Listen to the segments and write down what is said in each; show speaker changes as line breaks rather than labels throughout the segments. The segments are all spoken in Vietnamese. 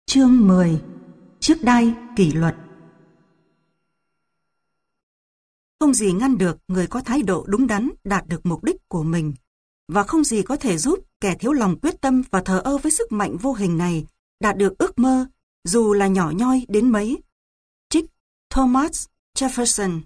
Chương 10. Trước đai kỷ luật. Không gì ngăn được người có thái độ đúng đắn đạt được mục đích của mình, và không gì có thể giúp kẻ thiếu lòng quyết tâm và thờ ơ với sức mạnh vô hình này đạt được ước mơ, dù là nhỏ nhoi đến mấy. Trích Thomas Jefferson.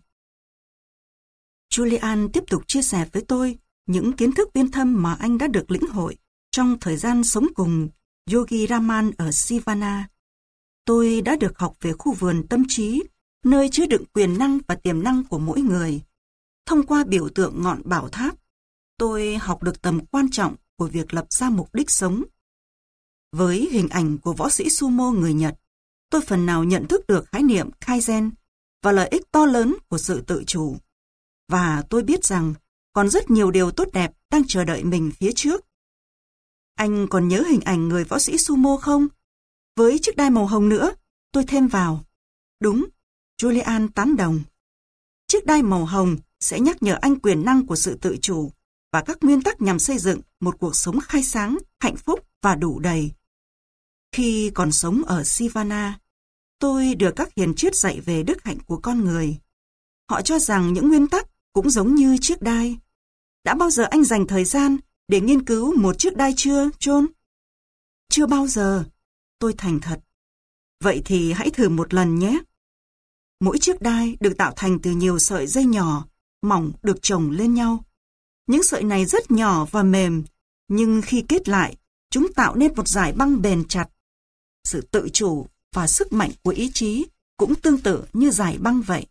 Julian tiếp tục chia sẻ với tôi những kiến thức uyên thâm mà anh đã được lĩnh hội trong thời gian sống cùng Yogi Raman ở Sivana. Tôi đã được học về khu vườn tâm trí, nơi chứa đựng quyền năng và tiềm năng của mỗi người. Thông qua biểu tượng ngọn bảo tháp, tôi học được tầm quan trọng của việc lập ra mục đích sống. Với hình ảnh của võ sĩ sumo người Nhật, tôi phần nào nhận thức được khái niệm Kaizen và lợi ích to lớn của sự tự chủ. Và tôi biết rằng còn rất nhiều điều tốt đẹp đang chờ đợi mình phía trước. Anh còn nhớ hình ảnh người võ sĩ sumo không? Với chiếc đai màu hồng nữa, tôi thêm vào. Đúng, Julian tán đồng. Chiếc đai màu hồng sẽ nhắc nhở anh quyền năng của sự tự chủ và các nguyên tắc nhằm xây dựng một cuộc sống khai sáng, hạnh phúc và đủ đầy. Khi còn sống ở Sivana, tôi được các hiền triết dạy về đức hạnh của con người. Họ cho rằng những nguyên tắc cũng giống như chiếc đai. Đã bao giờ anh dành thời gian để nghiên cứu một chiếc đai chưa, John? Chưa bao giờ, tôi thành thật. Vậy thì hãy thử một lần nhé. Mỗi chiếc đai được tạo thành từ nhiều sợi dây nhỏ, mỏng được chồng lên nhau. Những sợi này rất nhỏ và mềm, nhưng khi kết lại, chúng tạo nên một dải băng bền chặt. Sự tự chủ và sức mạnh của ý chí cũng tương tự như dải băng vậy.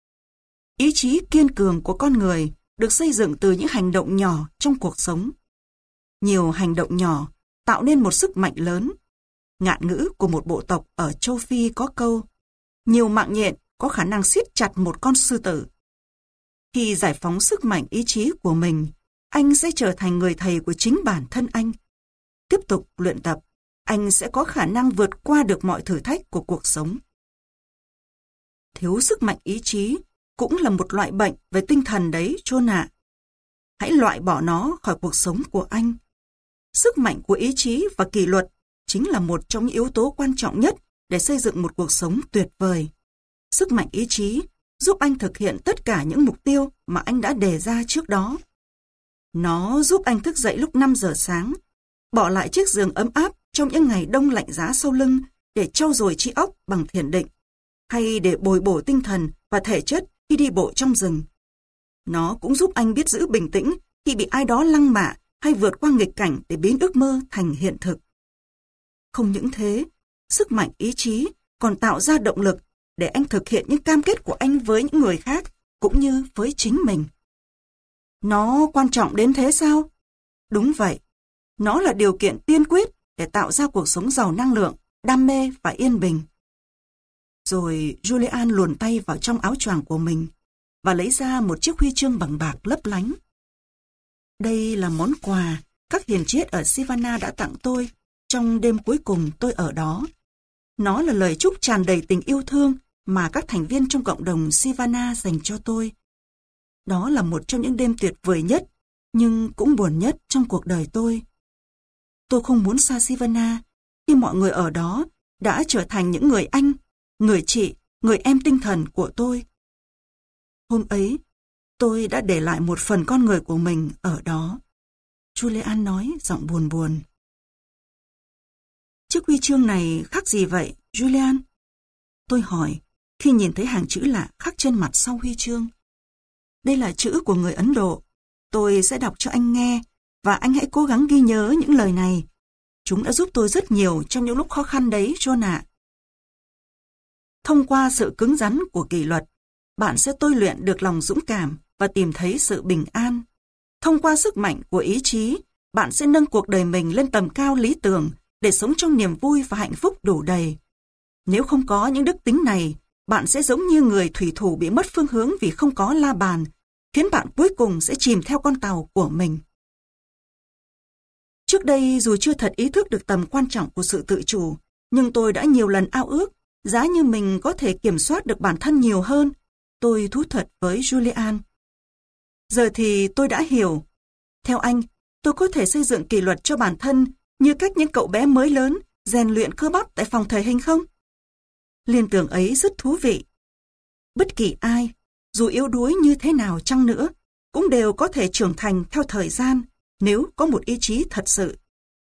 Ý chí kiên cường của con người được xây dựng từ những hành động nhỏ trong cuộc sống. Nhiều hành động nhỏ tạo nên một sức mạnh lớn. Ngạn ngữ của một bộ tộc ở châu Phi có câu: nhiều mạng nhện có khả năng siết chặt một con sư tử. Khi giải phóng sức mạnh ý chí của mình, anh sẽ trở thành người thầy của chính bản thân anh. Tiếp tục luyện tập, anh sẽ có khả năng vượt qua được mọi thử thách của cuộc sống. Thiếu sức mạnh ý chí cũng là một loại bệnh về tinh thần đấy, John ạ. Hãy loại bỏ nó khỏi cuộc sống của anh. Sức mạnh của ý chí và kỷ luật chính là một trong những yếu tố quan trọng nhất để xây dựng một cuộc sống tuyệt vời. Sức mạnh ý chí giúp anh thực hiện tất cả những mục tiêu mà anh đã đề ra trước đó. Nó giúp anh thức dậy lúc 5 giờ sáng, bỏ lại chiếc giường ấm áp trong những ngày đông lạnh giá sau lưng để trau dồi trí óc bằng thiền định, hay để bồi bổ tinh thần và thể chất khi đi bộ trong rừng. Nó cũng giúp anh biết giữ bình tĩnh khi bị ai đó lăng mạ hay vượt qua nghịch cảnh để biến ước mơ thành hiện thực. Không những thế, sức mạnh ý chí còn tạo ra động lực để anh thực hiện những cam kết của anh với những người khác, cũng như với chính mình. Nó quan trọng đến thế sao? Đúng vậy. Nó là điều kiện tiên quyết để tạo ra cuộc sống giàu năng lượng, đam mê và yên bình. Rồi Julian luồn tay vào trong áo choàng của mình và lấy ra một chiếc huy chương bằng bạc lấp lánh. Đây là món quà các hiền triết ở Sivana đã tặng tôi trong đêm cuối cùng tôi ở đó. Nó là lời chúc tràn đầy tình yêu thương mà các thành viên trong cộng đồng Sivana dành cho tôi. Đó là một trong những đêm tuyệt vời nhất, nhưng cũng buồn nhất trong cuộc đời tôi. Tôi không muốn xa Sivana khi mọi người ở đó đã trở thành những người anh, người chị, người em tinh thần của tôi. Hôm ấy, tôi đã để lại một phần con người của mình ở đó. Julian nói giọng buồn buồn. Chiếc huy chương này khắc gì vậy, Julian? Tôi hỏi, khi nhìn thấy hàng chữ lạ khắc trên mặt sau huy chương. Đây là chữ của người Ấn Độ. Tôi sẽ đọc cho anh nghe, và anh hãy cố gắng ghi nhớ những lời này. Chúng đã giúp tôi rất nhiều trong những lúc khó khăn đấy, John ạ. Thông qua sự cứng rắn của kỷ luật, bạn sẽ tôi luyện được lòng dũng cảm và tìm thấy sự bình an. Thông qua sức mạnh của ý chí, bạn sẽ nâng cuộc đời mình lên tầm cao lý tưởng để sống trong niềm vui và hạnh phúc đủ đầy. Nếu không có những đức tính này, bạn sẽ giống như người thủy thủ bị mất phương hướng vì không có la bàn, khiến bạn cuối cùng sẽ chìm theo con tàu của mình. Trước đây, dù chưa thật ý thức được tầm quan trọng của sự tự chủ, nhưng tôi đã nhiều lần ao ước, giá như mình có thể kiểm soát được bản thân nhiều hơn. Tôi thú thật với Julian. Giờ thì tôi đã hiểu. Theo anh, tôi có thể xây dựng kỷ luật cho bản thân như cách những cậu bé mới lớn rèn luyện cơ bắp tại phòng thể hình không? Liên tưởng ấy rất thú vị. Bất kỳ ai, dù yếu đuối như thế nào chăng nữa, cũng đều có thể trưởng thành theo thời gian nếu có một ý chí thật sự.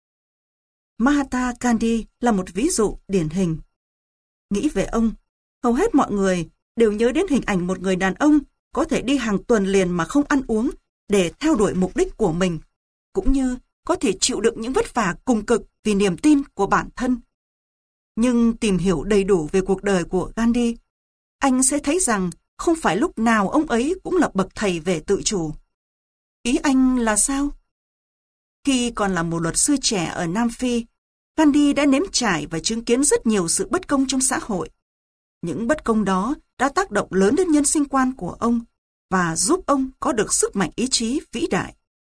Mahatma Gandhi là một ví dụ điển hình. Nghĩ về ông, hầu hết mọi người đều nhớ đến hình ảnh một người đàn ông có thể đi hàng tuần liền mà không ăn uống để theo đuổi mục đích của mình, cũng như có thể chịu đựng những vất vả cùng cực vì niềm tin của bản thân. Nhưng tìm hiểu đầy đủ về cuộc đời của Gandhi, anh sẽ thấy rằng không phải lúc nào ông ấy cũng là bậc thầy về tự chủ. Ý anh là sao? Khi còn là một luật sư trẻ ở Nam Phi, Gandhi đã nếm trải và chứng kiến rất nhiều sự bất công trong xã hội. Những bất công đó đã tác động lớn đến nhân sinh quan của ông và giúp ông có được sức mạnh ý chí vĩ đại.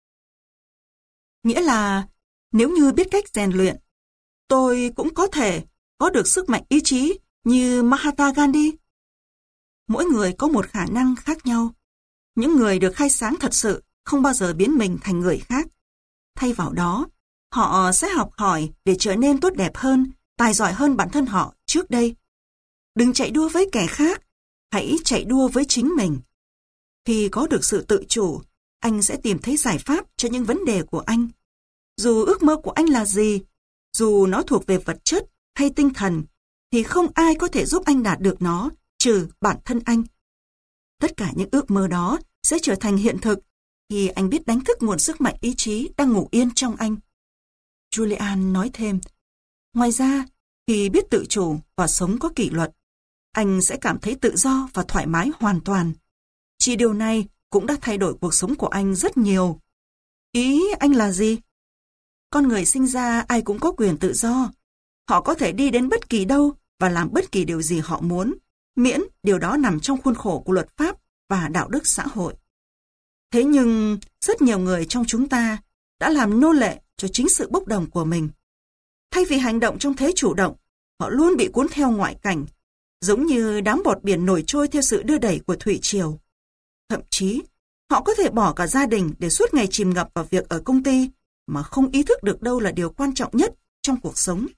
Nghĩa là, nếu như biết cách rèn luyện, tôi cũng có thể có được sức mạnh ý chí như Mahatma Gandhi. Mỗi người có một khả năng khác nhau. Những người được khai sáng thật sự không bao giờ biến mình thành người khác. Thay vào đó, họ sẽ học hỏi để trở nên tốt đẹp hơn, tài giỏi hơn bản thân họ trước đây. Đừng chạy đua với kẻ khác, hãy chạy đua với chính mình. Khi có được sự tự chủ, anh sẽ tìm thấy giải pháp cho những vấn đề của anh. Dù ước mơ của anh là gì, dù nó thuộc về vật chất hay tinh thần, thì không ai có thể giúp anh đạt được nó, trừ bản thân anh. Tất cả những ước mơ đó sẽ trở thành hiện thực khi anh biết đánh thức nguồn sức mạnh ý chí đang ngủ yên trong anh. Julian nói thêm, ngoài ra, khi biết tự chủ và sống có kỷ luật, anh sẽ cảm thấy tự do và thoải mái hoàn toàn. Chỉ điều này cũng đã thay đổi cuộc sống của anh rất nhiều. Ý anh là gì? Con người sinh ra ai cũng có quyền tự do. Họ có thể đi đến bất kỳ đâu và làm bất kỳ điều gì họ muốn, miễn điều đó nằm trong khuôn khổ của luật pháp và đạo đức xã hội. Thế nhưng, rất nhiều người trong chúng ta đã làm nô lệ cho chính sự bốc đồng của mình. Thay vì hành động trong thế chủ động, họ luôn bị cuốn theo ngoại cảnh, giống như đám bọt biển nổi trôi theo sự đưa đẩy của thủy triều. Thậm chí, họ có thể bỏ cả gia đình để suốt ngày chìm ngập vào việc ở công ty mà không ý thức được đâu là điều quan trọng nhất trong cuộc sống.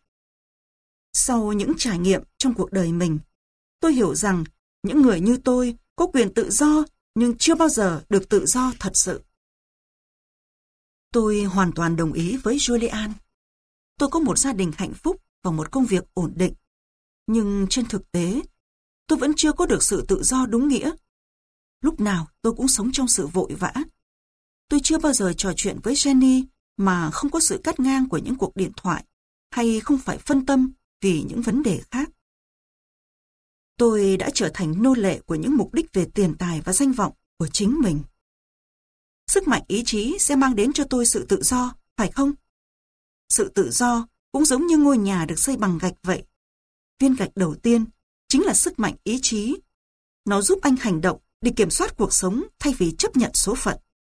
Sau những trải nghiệm trong cuộc đời mình, tôi hiểu rằng những người như tôi có quyền tự do nhưng chưa bao giờ được tự do thật sự. Tôi hoàn toàn đồng ý với Julian. Tôi có một gia đình hạnh phúc và một công việc ổn định. Nhưng trên thực tế, tôi vẫn chưa có được sự tự do đúng nghĩa. Lúc nào tôi cũng sống trong sự vội vã. Tôi chưa bao giờ trò chuyện với Jenny mà không có sự cắt ngang của những cuộc điện thoại hay không phải phân tâm vì những vấn đề khác. Tôi đã trở thành nô lệ của những mục đích về tiền tài và danh vọng của chính mình. Sức mạnh ý chí sẽ mang đến cho tôi sự tự do, phải không? Sự tự do cũng giống như ngôi nhà được xây bằng gạch vậy. Viên gạch đầu tiên chính là sức mạnh ý chí. Nó giúp anh hành động để kiểm soát cuộc sống thay vì chấp nhận số phận.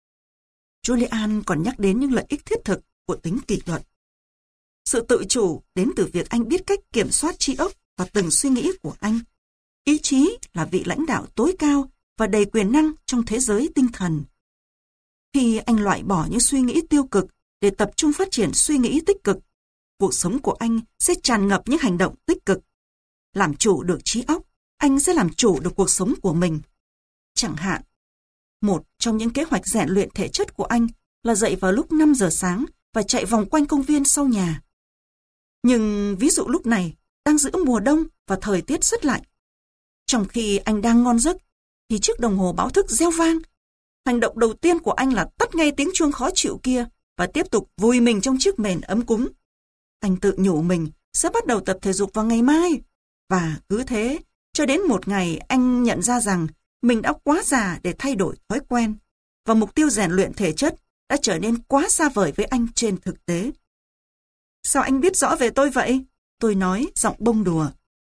Julian còn nhắc đến những lợi ích thiết thực của tính kỷ luật. Sự tự chủ đến từ việc anh biết cách kiểm soát trí óc và từng suy nghĩ của anh. Ý chí là vị lãnh đạo tối cao và đầy quyền năng trong thế giới tinh thần. Khi anh loại bỏ những suy nghĩ tiêu cực để tập trung phát triển suy nghĩ tích cực, cuộc sống của anh sẽ tràn ngập những hành động tích cực. Làm chủ được trí óc, anh sẽ làm chủ được cuộc sống của mình. Chẳng hạn, một trong những kế hoạch rèn luyện thể chất của anh là dậy vào lúc 5 giờ sáng và chạy vòng quanh công viên sau nhà. Nhưng ví dụ lúc này đang giữa mùa đông và thời tiết rất lạnh. Trong khi anh đang ngon giấc, thì chiếc đồng hồ báo thức reo vang. Hành động đầu tiên của anh là tắt ngay tiếng chuông khó chịu kia và tiếp tục vùi mình trong chiếc mền ấm cúng. Anh tự nhủ mình sẽ bắt đầu tập thể dục vào ngày mai. Và cứ thế, cho đến một ngày anh nhận ra rằng mình đã quá già để thay đổi thói quen. Và mục tiêu rèn luyện thể chất đã trở nên quá xa vời với anh trên thực tế. Sao anh biết rõ về tôi vậy? Tôi nói giọng bông đùa.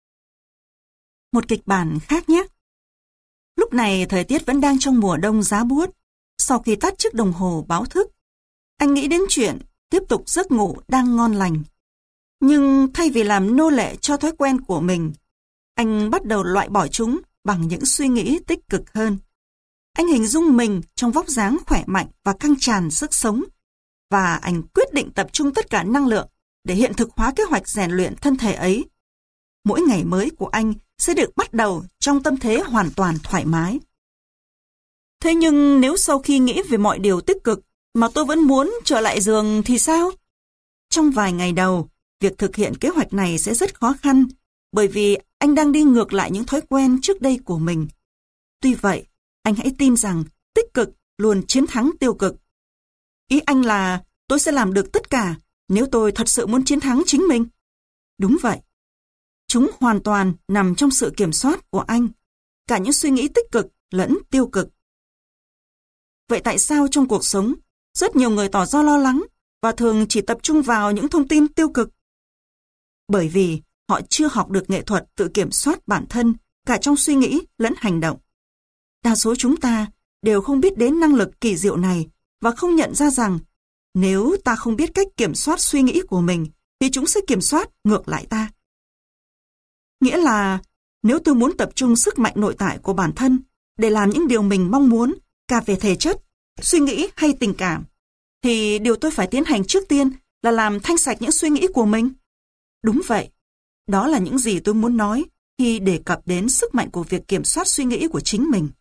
Một kịch bản khác nhé. Lúc này thời tiết vẫn đang trong mùa đông giá buốt. Sau khi tắt chiếc đồng hồ báo thức, anh nghĩ đến chuyện tiếp tục giấc ngủ đang ngon lành. Nhưng thay vì làm nô lệ cho thói quen của mình, anh bắt đầu loại bỏ chúng bằng những suy nghĩ tích cực hơn. Anh hình dung mình trong vóc dáng khỏe mạnh và căng tràn sức sống. Và anh quyết định tập trung tất cả năng lượng để hiện thực hóa kế hoạch rèn luyện thân thể ấy. Mỗi ngày mới của anh sẽ được bắt đầu trong tâm thế hoàn toàn thoải mái. Thế nhưng nếu sau khi nghĩ về mọi điều tích cực mà tôi vẫn muốn trở lại giường thì sao? Trong vài ngày đầu, việc thực hiện kế hoạch này sẽ rất khó khăn, bởi vì anh đang đi ngược lại những thói quen trước đây của mình. Tuy vậy, anh hãy tin rằng tích cực luôn chiến thắng tiêu cực. Ý anh là tôi sẽ làm được tất cả nếu tôi thật sự muốn chiến thắng chính mình. Đúng vậy. Chúng hoàn toàn nằm trong sự kiểm soát của anh, cả những suy nghĩ tích cực lẫn tiêu cực. Vậy tại sao trong cuộc sống, rất nhiều người tỏ ra lo lắng và thường chỉ tập trung vào những thông tin tiêu cực? Bởi vì họ chưa học được nghệ thuật tự kiểm soát bản thân cả trong suy nghĩ lẫn hành động. Đa số chúng ta đều không biết đến năng lực kỳ diệu này và không nhận ra rằng nếu ta không biết cách kiểm soát suy nghĩ của mình thì chúng sẽ kiểm soát ngược lại ta. Nghĩa là nếu tôi muốn tập trung sức mạnh nội tại của bản thân để làm những điều mình mong muốn cả về thể chất, suy nghĩ hay tình cảm, thì điều tôi phải tiến hành trước tiên là làm thanh sạch những suy nghĩ của mình. Đúng vậy, đó là những gì tôi muốn nói khi đề cập đến sức mạnh của việc kiểm soát suy nghĩ của chính mình.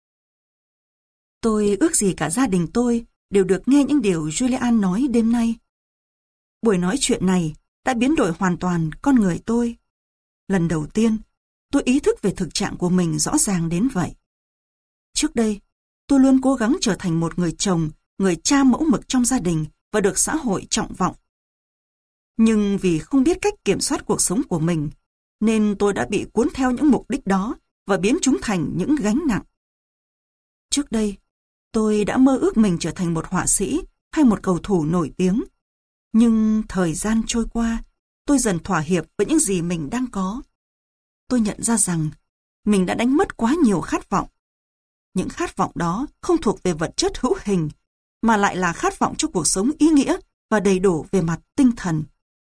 Tôi ước gì cả gia đình tôi đều được nghe những điều Julian nói đêm nay. Buổi nói chuyện này đã biến đổi hoàn toàn con người tôi. Lần đầu tiên, tôi ý thức về thực trạng của mình rõ ràng đến vậy. Trước đây, tôi luôn cố gắng trở thành một người chồng, người cha mẫu mực trong gia đình và được xã hội trọng vọng. Nhưng vì không biết cách kiểm soát cuộc sống của mình, nên tôi đã bị cuốn theo những mục đích đó và biến chúng thành những gánh nặng. Trước đây, tôi đã mơ ước mình trở thành một họa sĩ hay một cầu thủ nổi tiếng. Nhưng thời gian trôi qua, tôi dần thỏa hiệp với những gì mình đang có. Tôi nhận ra rằng mình đã đánh mất quá nhiều khát vọng. Những khát vọng đó không thuộc về vật chất hữu hình, mà lại là khát vọng cho cuộc sống ý nghĩa và đầy đủ về mặt tinh thần.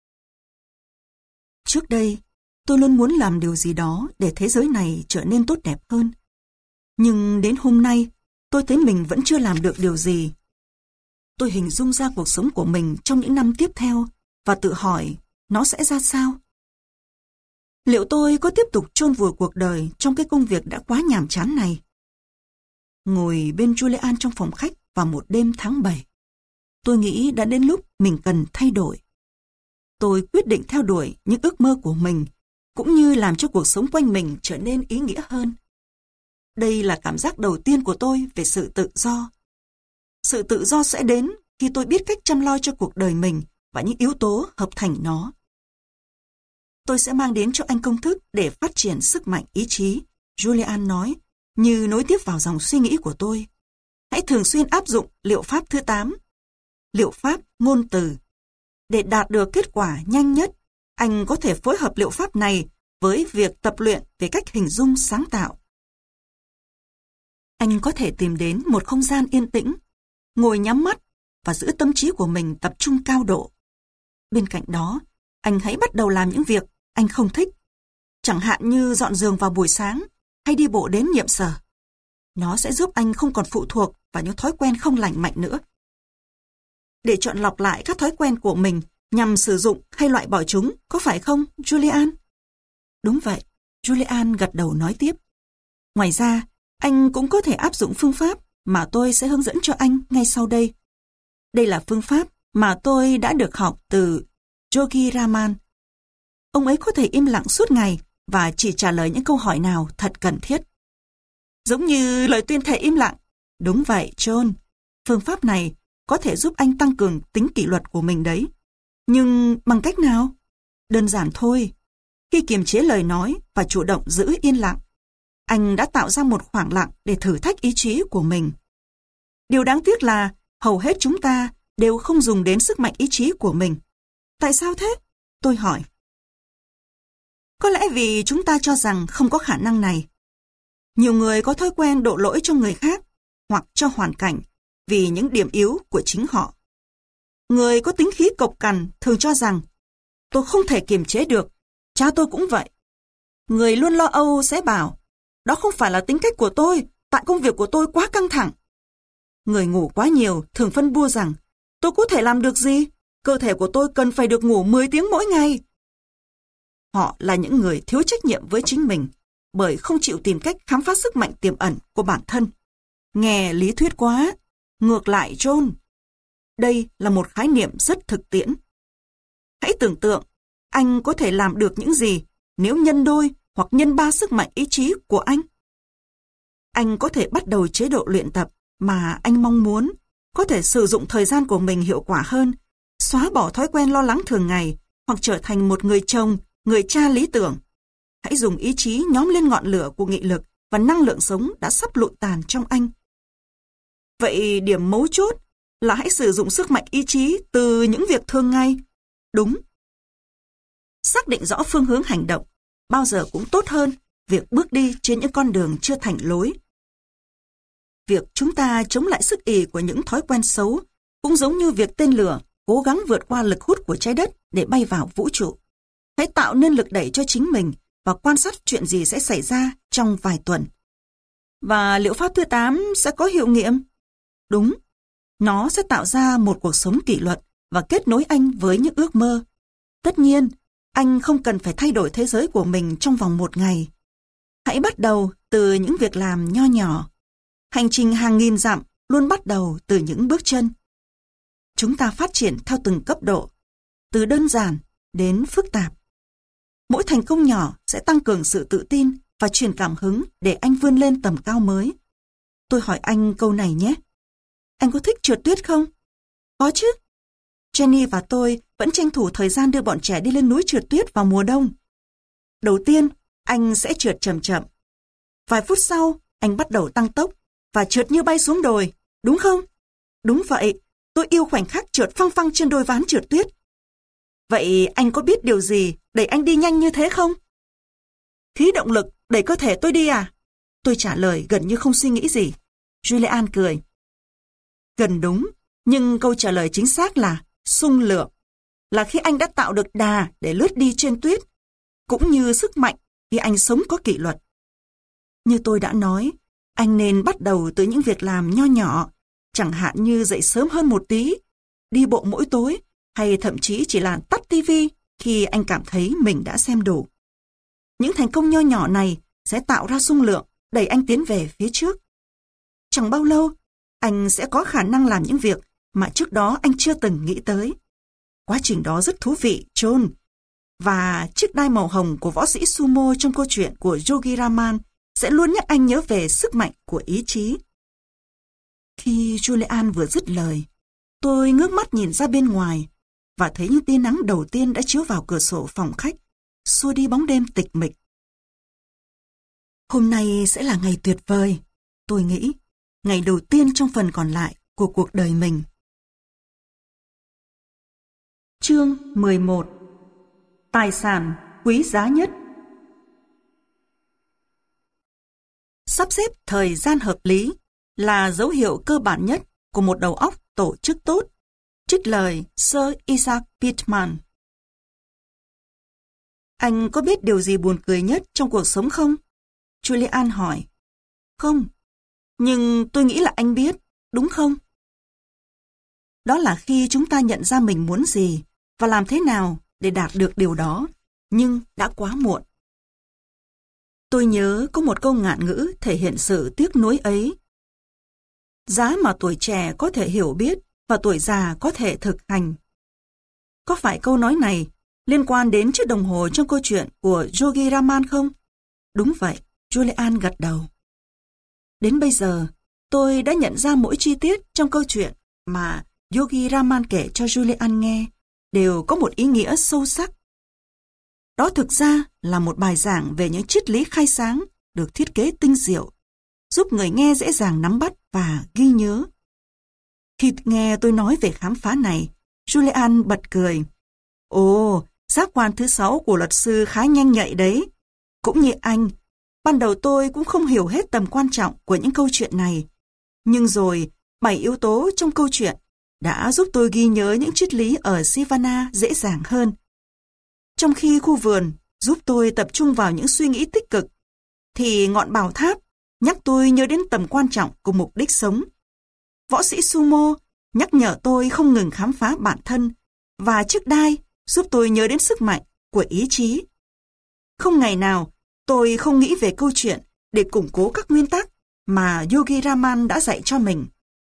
Trước đây, tôi luôn muốn làm điều gì đó để thế giới này trở nên tốt đẹp hơn. Nhưng đến hôm nay, tôi thấy mình vẫn chưa làm được điều gì. Tôi hình dung ra cuộc sống của mình trong những năm tiếp theo và tự hỏi nó sẽ ra sao. Liệu tôi có tiếp tục chôn vùi cuộc đời trong cái công việc đã quá nhàm chán này? Ngồi bên Julian trong phòng khách vào một đêm tháng 7, tôi nghĩ đã đến lúc mình cần thay đổi. Tôi quyết định theo đuổi những ước mơ của mình, cũng như làm cho cuộc sống quanh mình trở nên ý nghĩa hơn. Đây là cảm giác đầu tiên của tôi về sự tự do. Sự tự do sẽ đến khi tôi biết cách chăm lo cho cuộc đời mình và những yếu tố hợp thành nó. Tôi sẽ mang đến cho anh công thức để phát triển sức mạnh ý chí, Julian nói, như nối tiếp vào dòng suy nghĩ của tôi. Hãy thường xuyên áp dụng liệu pháp thứ 8, liệu pháp ngôn từ. Để đạt được kết quả nhanh nhất, anh có thể phối hợp liệu pháp này với việc tập luyện về cách hình dung sáng tạo. Anh có thể tìm đến một không gian yên tĩnh, ngồi nhắm mắt và giữ tâm trí của mình tập trung cao độ. Bên cạnh đó, anh hãy bắt đầu làm những việc anh không thích, chẳng hạn như dọn giường vào buổi sáng hay đi bộ đến nhiệm sở. Nó sẽ giúp anh không còn phụ thuộc vào những thói quen không lành mạnh nữa. Để chọn lọc lại các thói quen của mình nhằm sử dụng hay loại bỏ chúng, có phải không, Julian? Đúng vậy, Julian gật đầu nói tiếp. Ngoài ra, anh cũng có thể áp dụng phương pháp mà tôi sẽ hướng dẫn cho anh ngay sau đây. Đây là phương pháp mà tôi đã được học từ Yogi Raman. Ông ấy có thể im lặng suốt ngày và chỉ trả lời những câu hỏi nào thật cần thiết. Giống như lời tuyên thệ im lặng. Đúng vậy, John. Phương pháp này có thể giúp anh tăng cường tính kỷ luật của mình đấy. Nhưng bằng cách nào? Đơn giản thôi. Khi kiềm chế lời nói và chủ động giữ yên lặng, anh đã tạo ra một khoảng lặng để thử thách ý chí của mình. Điều đáng tiếc là hầu hết chúng ta đều không dùng đến sức mạnh ý chí của mình. Tại sao thế? Tôi hỏi. Có lẽ vì chúng ta cho rằng không có khả năng này. Nhiều người có thói quen đổ lỗi cho người khác hoặc cho hoàn cảnh vì những điểm yếu của chính họ. Người có tính khí cộc cằn thường cho rằng tôi không thể kiềm chế được, cha tôi cũng vậy. Người luôn lo âu sẽ bảo đó không phải là tính cách của tôi, tại công việc của tôi quá căng thẳng. Người ngủ quá nhiều thường phân bua rằng tôi có thể làm được gì, cơ thể của tôi cần phải được ngủ 10 tiếng mỗi ngày. Họ là những người thiếu trách nhiệm với chính mình, bởi không chịu tìm cách khám phá sức mạnh tiềm ẩn của bản thân. Nghe lý thuyết quá. Ngược lại John, đây là một khái niệm rất thực tiễn. Hãy tưởng tượng, anh có thể làm được những gì nếu nhân đôi hoặc nhân 3 sức mạnh ý chí của anh. Anh có thể bắt đầu chế độ luyện tập mà anh mong muốn, có thể sử dụng thời gian của mình hiệu quả hơn, xóa bỏ thói quen lo lắng thường ngày, hoặc trở thành một người chồng, người cha lý tưởng. Hãy dùng ý chí nhóm lên ngọn lửa của nghị lực và năng lượng sống đã sắp lụi tàn trong anh. Vậy điểm mấu chốt là hãy sử dụng sức mạnh ý chí từ những việc thường ngày. Đúng. Xác định rõ phương hướng hành động bao giờ cũng tốt hơn việc bước đi trên những con đường chưa thành lối. Việc chúng ta chống lại sức ì của những thói quen xấu cũng giống như việc tên lửa cố gắng vượt qua lực hút của trái đất để bay vào vũ trụ. Hãy tạo nên lực đẩy cho chính mình và quan sát chuyện gì sẽ xảy ra trong vài tuần. Và liệu pháp thứ 8 sẽ có hiệu nghiệm? Đúng, nó sẽ tạo ra một cuộc sống kỷ luật và kết nối anh với những ước mơ. Tất nhiên, anh không cần phải thay đổi thế giới của mình trong vòng một ngày. Hãy bắt đầu từ những việc làm nho nhỏ. Hành trình hàng nghìn dặm luôn bắt đầu từ những bước chân. Chúng ta phát triển theo từng cấp độ, từ đơn giản đến phức tạp. Mỗi thành công nhỏ sẽ tăng cường sự tự tin và truyền cảm hứng để anh vươn lên tầm cao mới. Tôi hỏi anh câu này nhé. Anh có thích trượt tuyết không? Có chứ. Jenny và tôi vẫn tranh thủ thời gian đưa bọn trẻ đi lên núi trượt tuyết vào mùa đông. Đầu tiên, anh sẽ trượt chậm chậm. Vài phút sau, anh bắt đầu tăng tốc và trượt như bay xuống đồi, đúng không? Đúng vậy, tôi yêu khoảnh khắc trượt phăng phăng trên đôi ván trượt tuyết. Vậy anh có biết điều gì đẩy anh đi nhanh như thế không? Khí động lực đẩy cơ thể tôi đi à? Tôi trả lời gần như không suy nghĩ gì. Julian cười. Gần đúng, nhưng câu trả lời chính xác là xung lượng. Là khi anh đã tạo được đà để lướt đi trên tuyết, cũng như sức mạnh khi anh sống có kỷ luật. Như tôi đã nói, anh nên bắt đầu từ những việc làm nho nhỏ, chẳng hạn như dậy sớm hơn một tí, đi bộ mỗi tối, hay thậm chí chỉ là tắt tivi khi anh cảm thấy mình đã xem đủ. Những thành công nho nhỏ này sẽ tạo ra xung lượng, đẩy anh tiến về phía trước. Chẳng bao lâu, anh sẽ có khả năng làm những việc mà trước đó anh chưa từng nghĩ tới. Quá trình đó rất thú vị, John. Và chiếc đai màu hồng của võ sĩ sumo trong câu chuyện của Yogi Raman sẽ luôn nhắc anh nhớ về sức mạnh của ý chí. Khi Julian vừa dứt lời, tôi ngước mắt nhìn ra bên ngoài và thấy những tia nắng đầu tiên đã chiếu vào cửa sổ phòng khách, xua đi bóng đêm tịch mịch. Hôm nay sẽ là ngày tuyệt vời, tôi nghĩ, ngày đầu tiên trong phần còn lại của cuộc đời mình. Chương 11. Tài sản quý giá nhất. Sắp xếp thời gian hợp lý là dấu hiệu cơ bản nhất của một đầu óc tổ chức tốt. Trích lời Sir Isaac Pitman. Anh có biết điều gì buồn cười nhất trong cuộc sống không? Julian hỏi. Không, nhưng tôi nghĩ là anh biết, đúng không? Đó là khi chúng ta nhận ra mình muốn gì và làm thế nào để đạt được điều đó, nhưng đã quá muộn. Tôi nhớ có một câu ngạn ngữ thể hiện sự tiếc nuối ấy. Giá mà tuổi trẻ có thể hiểu biết và tuổi già có thể thực hành. Có phải câu nói này liên quan đến chiếc đồng hồ trong câu chuyện của Yogi Raman không? Đúng vậy, Julian gật đầu. Đến bây giờ, tôi đã nhận ra mỗi chi tiết trong câu chuyện mà Yogi Raman kể cho Julian nghe đều có một ý nghĩa sâu sắc. Đó thực ra là một bài giảng về những triết lý khai sáng được thiết kế tinh diệu, giúp người nghe dễ dàng nắm bắt và ghi nhớ. Khi nghe tôi nói về khám phá này, Julian bật cười. Ồ, giác quan thứ 6 của luật sư khá nhanh nhạy đấy. Cũng như anh, ban đầu tôi cũng không hiểu hết tầm quan trọng của những câu chuyện này. Nhưng rồi, 7 yếu tố trong câu chuyện đã giúp tôi ghi nhớ những triết lý ở Sivana dễ dàng hơn. Trong khi khu vườn giúp tôi tập trung vào những suy nghĩ tích cực, thì ngọn bảo tháp nhắc tôi nhớ đến tầm quan trọng của mục đích sống. Võ sĩ sumo nhắc nhở tôi không ngừng khám phá bản thân và chiếc đai giúp tôi nhớ đến sức mạnh của ý chí. Không ngày nào tôi không nghĩ về câu chuyện để củng cố các nguyên tắc mà Yogi Raman đã dạy cho mình.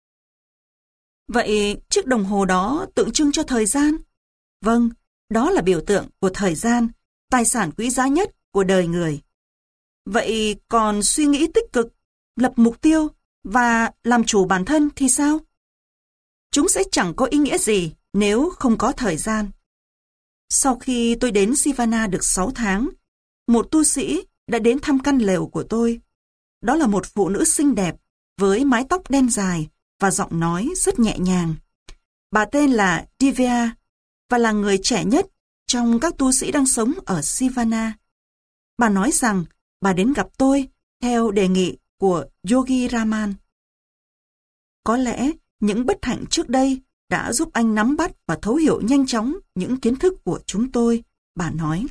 Vậy chiếc đồng hồ đó tượng trưng cho thời gian? Vâng, đó là biểu tượng của thời gian, tài sản quý giá nhất của đời người. Vậy còn suy nghĩ tích cực, lập mục tiêu và làm chủ bản thân thì sao? Chúng sẽ chẳng có ý nghĩa gì nếu không có thời gian. Sau khi tôi đến Sivana được 6 tháng, một tu sĩ đã đến thăm căn lều của tôi. Đó là một phụ nữ xinh đẹp với mái tóc đen dài và giọng nói rất nhẹ nhàng. Bà tên là Divya và là người trẻ nhất trong các tu sĩ đang sống ở Sivana. Bà nói rằng bà đến gặp tôi theo đề nghị của Yogi Raman. Có lẽ những bất hạnh trước đây đã giúp anh nắm bắt và thấu hiểu nhanh chóng những kiến thức của chúng tôi, bà nói.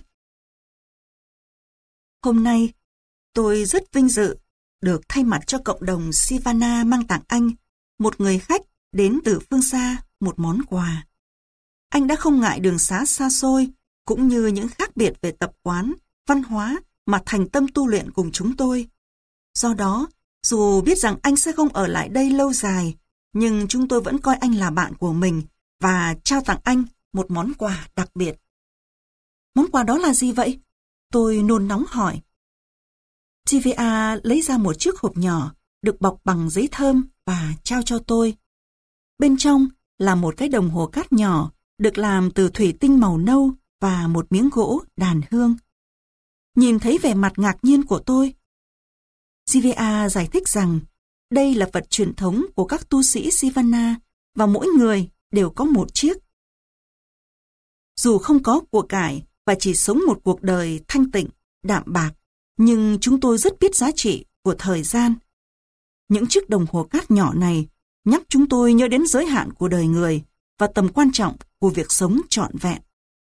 Hôm nay, tôi rất vinh dự được thay mặt cho cộng đồng Sivana mang tặng anh, một người khách đến từ phương xa, một món quà. Anh đã không ngại đường xá xa xôi, cũng như những khác biệt về tập quán, văn hóa mà thành tâm tu luyện cùng chúng tôi. Do đó, dù biết rằng anh sẽ không ở lại đây lâu dài, nhưng chúng tôi vẫn coi anh là bạn của mình và trao tặng anh một món quà đặc biệt. Món quà đó là gì vậy? Tôi nôn nóng hỏi. TVA lấy ra một chiếc hộp nhỏ được bọc bằng giấy thơm và trao cho tôi. Bên trong là một cái đồng hồ cát nhỏ được làm từ thủy tinh màu nâu và một miếng gỗ đàn hương. Nhìn thấy vẻ mặt ngạc nhiên của tôi, TVA giải thích rằng đây là vật truyền thống của các tu sĩ Sivana và mỗi người đều có một chiếc. Dù không có của cải và chỉ sống một cuộc đời thanh tịnh, đạm bạc, nhưng chúng tôi rất biết giá trị của thời gian. Những chiếc đồng hồ cát nhỏ này nhắc chúng tôi nhớ đến giới hạn của đời người và tầm quan trọng của việc sống trọn vẹn.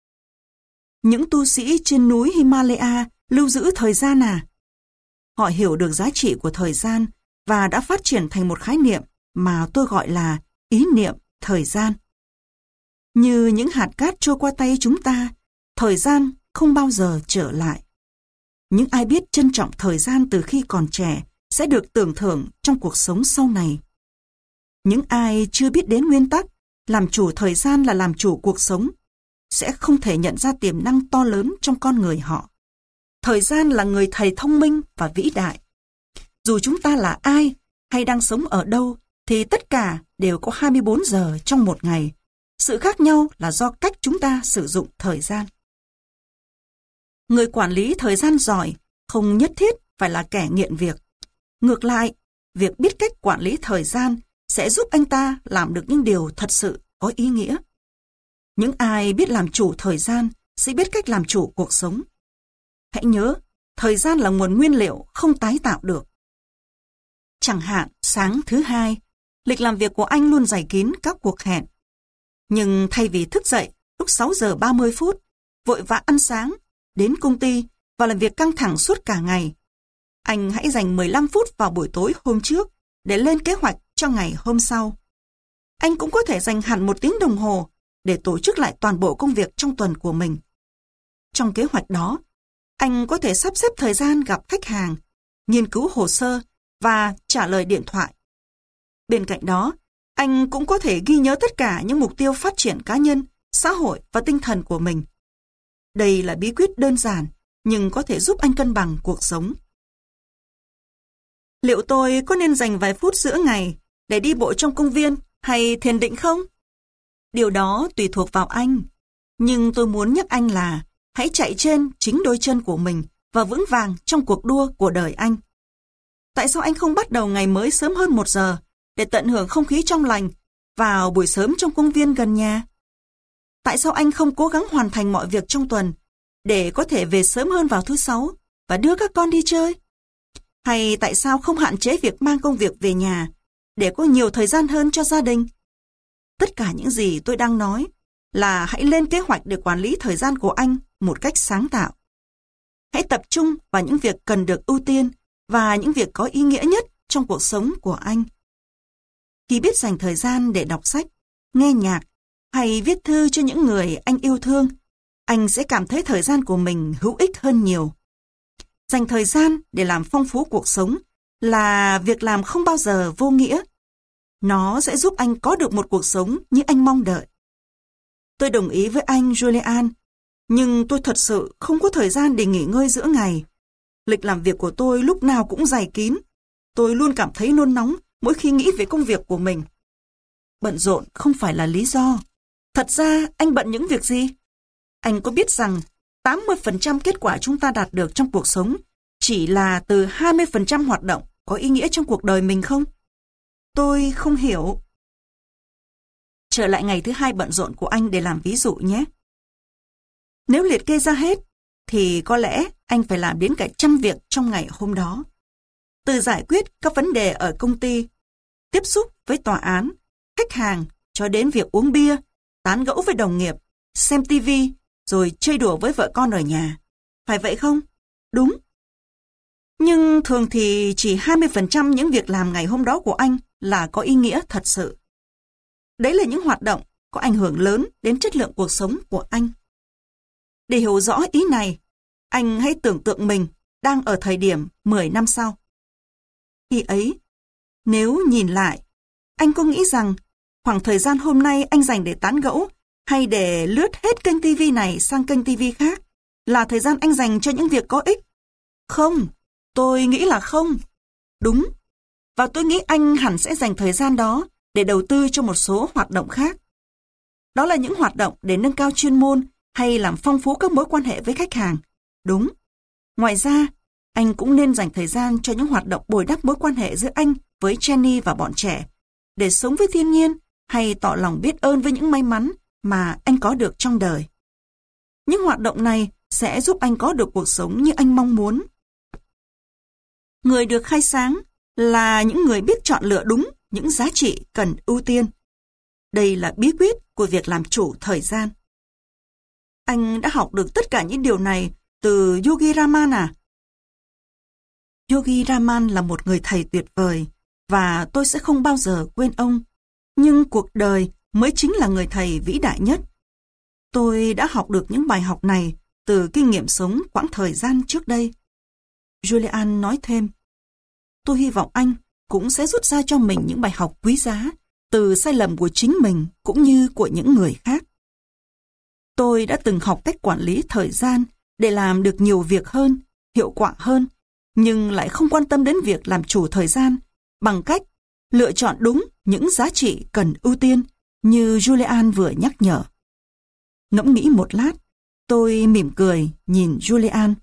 Những tu sĩ trên núi Himalaya lưu giữ thời gian à? Họ hiểu được giá trị của thời gian và đã phát triển thành một khái niệm mà tôi gọi là ý niệm thời gian. Như những hạt cát trôi qua tay chúng ta, thời gian không bao giờ trở lại. Những ai biết trân trọng thời gian từ khi còn trẻ sẽ được tưởng thưởng trong cuộc sống sau này. Những ai chưa biết đến nguyên tắc làm chủ thời gian là làm chủ cuộc sống sẽ không thể nhận ra tiềm năng to lớn trong con người họ. Thời gian là người thầy thông minh và vĩ đại. Dù chúng ta là ai hay đang sống ở đâu thì tất cả đều có 24 giờ trong một ngày. Sự khác nhau là do cách chúng ta sử dụng thời gian. Người quản lý thời gian giỏi không nhất thiết phải là kẻ nghiện việc. Ngược lại, việc biết cách quản lý thời gian sẽ giúp anh ta làm được những điều thật sự có ý nghĩa. Những ai biết làm chủ thời gian sẽ biết cách làm chủ cuộc sống. Hãy nhớ, thời gian là nguồn nguyên liệu không tái tạo được. Chẳng hạn, sáng thứ Hai, lịch làm việc của anh luôn dày kín các cuộc hẹn. Nhưng thay vì thức dậy lúc 6 giờ 30 phút, vội vã ăn sáng, đến công ty và làm việc căng thẳng suốt cả ngày, anh hãy dành 15 phút vào buổi tối hôm trước để lên kế hoạch cho ngày hôm sau. Anh cũng có thể dành hẳn 1 tiếng đồng hồ để tổ chức lại toàn bộ công việc trong tuần của mình. Trong kế hoạch đó, anh có thể sắp xếp thời gian gặp khách hàng, nghiên cứu hồ sơ và trả lời điện thoại. Bên cạnh đó, anh cũng có thể ghi nhớ tất cả những mục tiêu phát triển cá nhân, xã hội và tinh thần của mình. Đây là bí quyết đơn giản, nhưng có thể giúp anh cân bằng cuộc sống. Liệu tôi có nên dành vài phút giữa ngày để đi bộ trong công viên hay thiền định không? Điều đó tùy thuộc vào anh. Nhưng tôi muốn nhắc anh là hãy chạy trên chính đôi chân của mình và vững vàng trong cuộc đua của đời anh. Tại sao anh không bắt đầu ngày mới sớm hơn 1 giờ để tận hưởng không khí trong lành vào buổi sớm trong công viên gần nhà? Tại sao anh không cố gắng hoàn thành mọi việc trong tuần để có thể về sớm hơn vào thứ Sáu và đưa các con đi chơi? Hay tại sao không hạn chế việc mang công việc về nhà để có nhiều thời gian hơn cho gia đình? Tất cả những gì tôi đang nói là hãy lên kế hoạch để quản lý thời gian của anh một cách sáng tạo. Hãy tập trung vào những việc cần được ưu tiên và những việc có ý nghĩa nhất trong cuộc sống của anh. Khi biết dành thời gian để đọc sách, nghe nhạc, hay viết thư cho những người anh yêu thương, anh sẽ cảm thấy thời gian của mình hữu ích hơn nhiều. Dành thời gian để làm phong phú cuộc sống là việc làm không bao giờ vô nghĩa. Nó sẽ giúp anh có được một cuộc sống như anh mong đợi. Tôi đồng ý với anh Julian, nhưng tôi thật sự không có thời gian để nghỉ ngơi giữa ngày. Lịch làm việc của tôi lúc nào cũng dày kín. Tôi luôn cảm thấy nôn nóng mỗi khi nghĩ về công việc của mình. Bận rộn không phải là lý do. Thật ra anh bận những việc gì? Anh có biết rằng 80% kết quả chúng ta đạt được trong cuộc sống chỉ là từ 20% hoạt động có ý nghĩa trong cuộc đời mình không? Tôi không hiểu. Trở lại ngày thứ 2 bận rộn của anh để làm ví dụ nhé. Nếu liệt kê ra hết, thì có lẽ anh phải làm đến cả 100 việc trong ngày hôm đó. Từ giải quyết các vấn đề ở công ty, tiếp xúc với tòa án, khách hàng, cho đến việc uống bia, tán gẫu với đồng nghiệp, xem tivi, rồi chơi đùa với vợ con ở nhà. Phải vậy không? Đúng. Nhưng thường thì chỉ 20% những việc làm ngày hôm đó của anh là có ý nghĩa thật sự. Đấy là những hoạt động có ảnh hưởng lớn đến chất lượng cuộc sống của anh. Để hiểu rõ ý này, anh hãy tưởng tượng mình đang ở thời điểm 10 năm sau. Khi ấy, nếu nhìn lại, anh có nghĩ rằng khoảng thời gian hôm nay anh dành để tán gẫu hay để lướt hết kênh TV này sang kênh TV khác là thời gian anh dành cho những việc có ích? Không, tôi nghĩ là không. Đúng, và tôi nghĩ anh hẳn sẽ dành thời gian đó để đầu tư cho một số hoạt động khác. Đó là những hoạt động để nâng cao chuyên môn hay làm phong phú các mối quan hệ với khách hàng. Đúng. Ngoài ra, anh cũng nên dành thời gian cho những hoạt động bồi đắp mối quan hệ giữa anh với Jenny và bọn trẻ, để sống với thiên nhiên hay tỏ lòng biết ơn với những may mắn mà anh có được trong đời. Những hoạt động này sẽ giúp anh có được cuộc sống như anh mong muốn. Người được khai sáng là những người biết chọn lựa đúng những giá trị cần ưu tiên. Đây là bí quyết của việc làm chủ thời gian. Anh đã học được tất cả những điều này từ Yogi Raman à? Yogi Raman là một người thầy tuyệt vời và tôi sẽ không bao giờ quên ông. Nhưng cuộc đời mới chính là người thầy vĩ đại nhất. Tôi đã học được những bài học này từ kinh nghiệm sống quãng thời gian trước đây. Julian nói thêm, tôi hy vọng anh cũng sẽ rút ra cho mình những bài học quý giá từ sai lầm của chính mình cũng như của những người khác. Tôi đã từng học cách quản lý thời gian để làm được nhiều việc hơn, hiệu quả hơn, nhưng lại không quan tâm đến việc làm chủ thời gian bằng cách lựa chọn đúng những giá trị cần ưu tiên như Julian vừa nhắc nhở. Ngẫm nghĩ một lát, tôi mỉm cười nhìn Julian.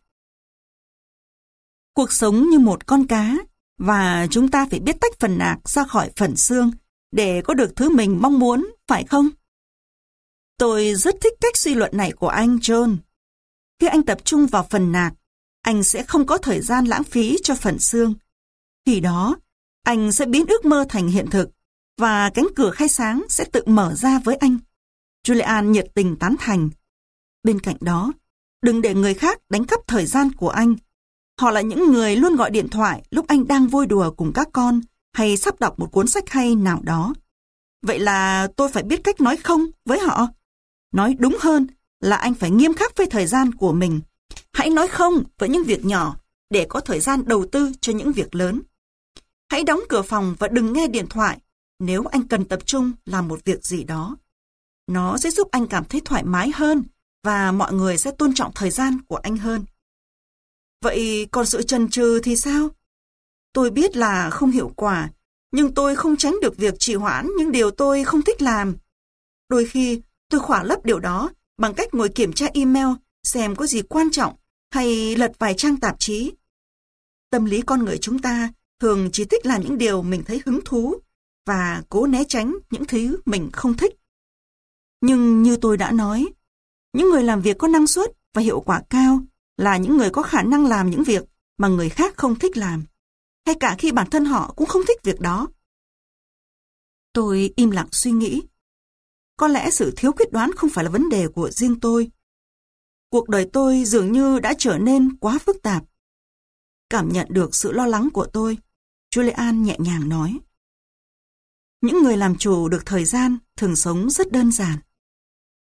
Cuộc sống như một con cá và chúng ta phải biết tách phần nạc ra khỏi phần xương để có được thứ mình mong muốn, phải không? Tôi rất thích cách suy luận này của anh, John. Khi anh tập trung vào phần nạc, anh sẽ không có thời gian lãng phí cho phần xương. Khi đó, anh sẽ biến ước mơ thành hiện thực và cánh cửa khai sáng sẽ tự mở ra với anh. Julian nhiệt tình tán thành. Bên cạnh đó, đừng để người khác đánh cắp thời gian của anh. Họ là những người luôn gọi điện thoại lúc anh đang vui đùa cùng các con hay sắp đọc một cuốn sách hay nào đó. Vậy là tôi phải biết cách nói không với họ. Nói đúng hơn là anh phải nghiêm khắc với thời gian của mình. Hãy nói không với những việc nhỏ để có thời gian đầu tư cho những việc lớn. Hãy đóng cửa phòng và đừng nghe điện thoại nếu anh cần tập trung làm một việc gì đó. Nó sẽ giúp anh cảm thấy thoải mái hơn và mọi người sẽ tôn trọng thời gian của anh hơn. Vậy còn sự chần chừ thì sao? Tôi biết là không hiệu quả, nhưng tôi không tránh được việc trì hoãn những điều tôi không thích làm. Đôi khi tôi khỏa lấp điều đó bằng cách ngồi kiểm tra email xem có gì quan trọng hay lật vài trang tạp chí. Tâm lý con người chúng ta thường chỉ thích làm những điều mình thấy hứng thú và cố né tránh những thứ mình không thích. Nhưng như tôi đã nói, những người làm việc có năng suất và hiệu quả cao là những người có khả năng làm những việc mà người khác không thích làm, hay cả khi bản thân họ cũng không thích việc đó. Tôi im lặng suy nghĩ. Có lẽ sự thiếu quyết đoán không phải là vấn đề của riêng tôi. Cuộc đời tôi dường như đã trở nên quá phức tạp. Cảm nhận được sự lo lắng của tôi, Julian nhẹ nhàng nói. Những người làm chủ được thời gian thường sống rất đơn giản.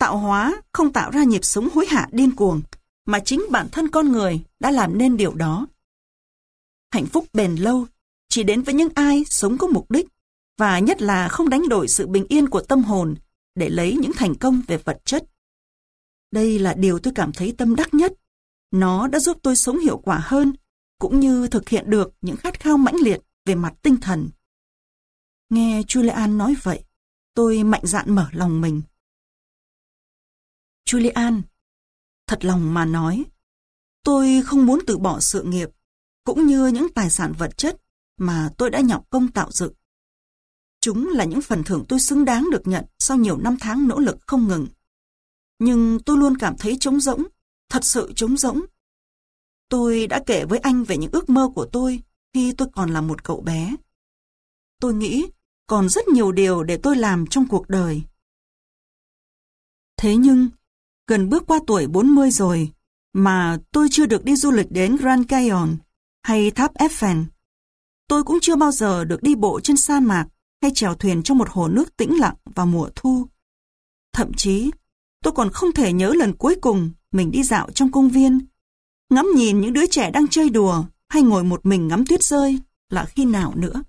Tạo hóa không tạo ra nhịp sống hối hả điên cuồng, mà chính bản thân con người đã làm nên điều đó. Hạnh phúc bền lâu chỉ đến với những ai sống có mục đích, và nhất là không đánh đổi sự bình yên của tâm hồn để lấy những thành công về vật chất. Đây là điều tôi cảm thấy tâm đắc nhất. Nó đã giúp tôi sống hiệu quả hơn, cũng như thực hiện được những khát khao mãnh liệt về mặt tinh thần. Nghe Julian nói vậy, tôi mạnh dạn mở lòng mình. Julian, thật lòng mà nói, tôi không muốn từ bỏ sự nghiệp, cũng như những tài sản vật chất mà tôi đã nhọc công tạo dựng. Chúng là những phần thưởng tôi xứng đáng được nhận sau nhiều năm tháng nỗ lực không ngừng. Nhưng tôi luôn cảm thấy trống rỗng, thật sự trống rỗng. Tôi đã kể với anh về những ước mơ của tôi khi tôi còn là một cậu bé. Tôi nghĩ còn rất nhiều điều để tôi làm trong cuộc đời. Thế nhưng, gần bước qua tuổi 40 rồi, mà tôi chưa được đi du lịch đến Grand Canyon hay tháp Eiffel. Tôi cũng chưa bao giờ được đi bộ trên sa mạc hay chèo thuyền trong một hồ nước tĩnh lặng vào mùa thu. Thậm chí, tôi còn không thể nhớ lần cuối cùng mình đi dạo trong công viên, ngắm nhìn những đứa trẻ đang chơi đùa hay ngồi một mình ngắm tuyết rơi là khi nào nữa.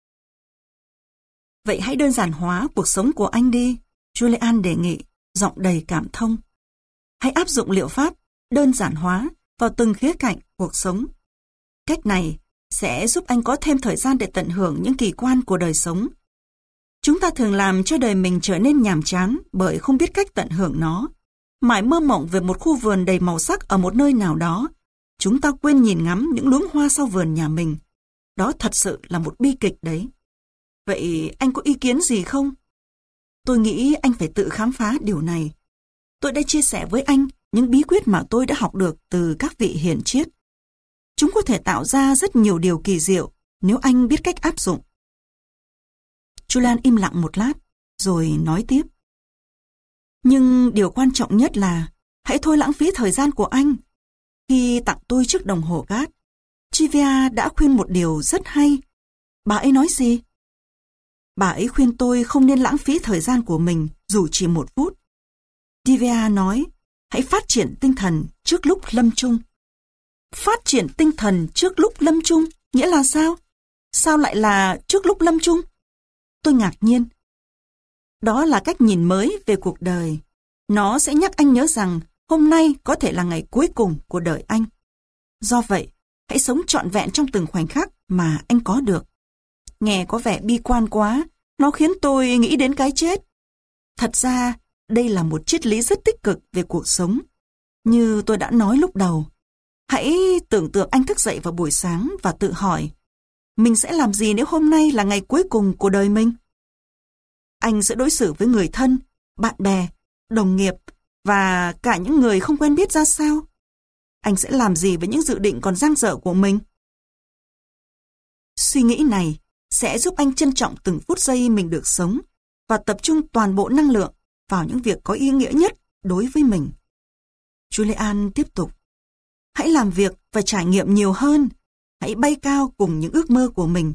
Vậy hãy đơn giản hóa cuộc sống của anh đi, Julian đề nghị, giọng đầy cảm thông. Hãy áp dụng liệu pháp đơn giản hóa vào từng khía cạnh cuộc sống. Cách này sẽ giúp anh có thêm thời gian để tận hưởng những kỳ quan của đời sống. Chúng ta thường làm cho đời mình trở nên nhàm chán bởi không biết cách tận hưởng nó. Mãi mơ mộng về một khu vườn đầy màu sắc ở một nơi nào đó, chúng ta quên nhìn ngắm những luống hoa sau vườn nhà mình. Đó thật sự là một bi kịch đấy. Vậy anh có ý kiến gì không? Tôi nghĩ anh phải tự khám phá điều này. Tôi đã chia sẻ với anh những bí quyết mà tôi đã học được từ các vị hiền triết. Chúng có thể tạo ra rất nhiều điều kỳ diệu nếu anh biết cách áp dụng. Julian im lặng một lát, rồi nói tiếp. Nhưng điều quan trọng nhất là hãy thôi lãng phí thời gian của anh. Khi tặng tôi chiếc đồng hồ Gát, Chivia đã khuyên một điều rất hay. Bà ấy nói gì? Bà ấy khuyên tôi không nên lãng phí thời gian của mình dù chỉ 1 phút. Divya nói, hãy phát triển tinh thần trước lúc lâm chung. Phát triển tinh thần trước lúc lâm chung, nghĩa là sao? Sao lại là trước lúc lâm chung? Tôi ngạc nhiên. Đó là cách nhìn mới về cuộc đời. Nó sẽ nhắc anh nhớ rằng hôm nay có thể là ngày cuối cùng của đời anh. Do vậy, hãy sống trọn vẹn trong từng khoảnh khắc mà anh có được. Nghe có vẻ bi quan quá, nó khiến tôi nghĩ đến cái chết. Thật ra, đây là một triết lý rất tích cực về cuộc sống. Như tôi đã nói lúc đầu, hãy tưởng tượng anh thức dậy vào buổi sáng và tự hỏi, mình sẽ làm gì nếu hôm nay là ngày cuối cùng của đời mình? Anh sẽ đối xử với người thân, bạn bè, đồng nghiệp và cả những người không quen biết ra sao? Anh sẽ làm gì với những dự định còn dang dở của mình? Suy nghĩ này sẽ giúp anh trân trọng từng phút giây mình được sống và tập trung toàn bộ năng lượng vào những việc có ý nghĩa nhất đối với mình. Julian tiếp tục. Hãy làm việc và trải nghiệm nhiều hơn. Hãy bay cao cùng những ước mơ của mình.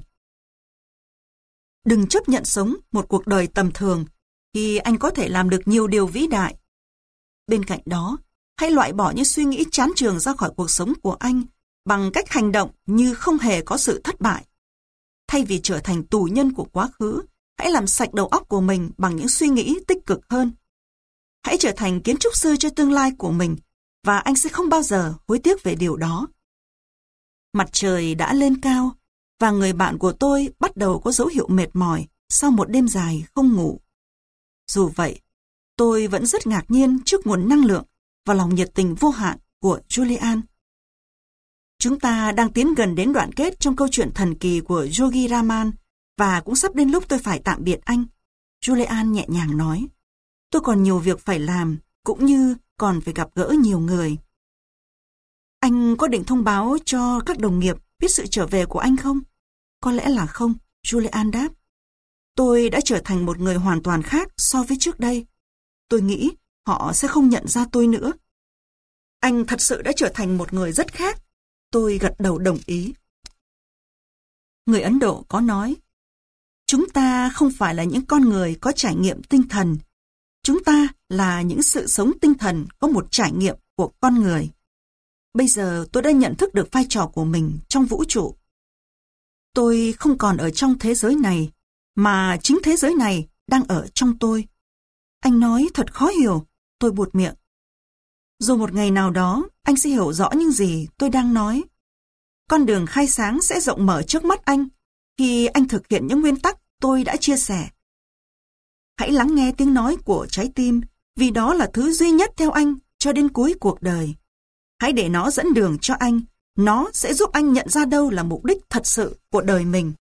Đừng chấp nhận sống một cuộc đời tầm thường khi anh có thể làm được nhiều điều vĩ đại. Bên cạnh đó, hãy loại bỏ những suy nghĩ chán chường ra khỏi cuộc sống của anh bằng cách hành động như không hề có sự thất bại. Thay vì trở thành tù nhân của quá khứ, hãy làm sạch đầu óc của mình bằng những suy nghĩ tích cực hơn. Hãy trở thành kiến trúc sư cho tương lai của mình và anh sẽ không bao giờ hối tiếc về điều đó. Mặt trời đã lên cao và người bạn của tôi bắt đầu có dấu hiệu mệt mỏi sau một đêm dài không ngủ. Dù vậy, tôi vẫn rất ngạc nhiên trước nguồn năng lượng và lòng nhiệt tình vô hạn của Julian. Chúng ta đang tiến gần đến đoạn kết trong câu chuyện thần kỳ của Yogi Raman và cũng sắp đến lúc tôi phải tạm biệt anh. Julian nhẹ nhàng nói. Tôi còn nhiều việc phải làm, cũng như còn phải gặp gỡ nhiều người. Anh có định thông báo cho các đồng nghiệp biết sự trở về của anh không? Có lẽ là không, Julian đáp. Tôi đã trở thành một người hoàn toàn khác so với trước đây. Tôi nghĩ họ sẽ không nhận ra tôi nữa. Anh thật sự đã trở thành một người rất khác. Tôi gật đầu đồng ý. Người Ấn Độ có nói, chúng ta không phải là những con người có trải nghiệm tinh thần. Chúng ta là những sự sống tinh thần có một trải nghiệm của con người. Bây giờ tôi đã nhận thức được vai trò của mình trong vũ trụ. Tôi không còn ở trong thế giới này, mà chính thế giới này đang ở trong tôi. Anh nói thật khó hiểu, tôi buột miệng. Rồi một ngày nào đó, anh sẽ hiểu rõ những gì tôi đang nói. Con đường khai sáng sẽ rộng mở trước mắt anh khi anh thực hiện những nguyên tắc tôi đã chia sẻ. Hãy lắng nghe tiếng nói của trái tim, vì đó là thứ duy nhất theo anh cho đến cuối cuộc đời. Hãy để nó dẫn đường cho anh, nó sẽ giúp anh nhận ra đâu là mục đích thật sự của đời mình.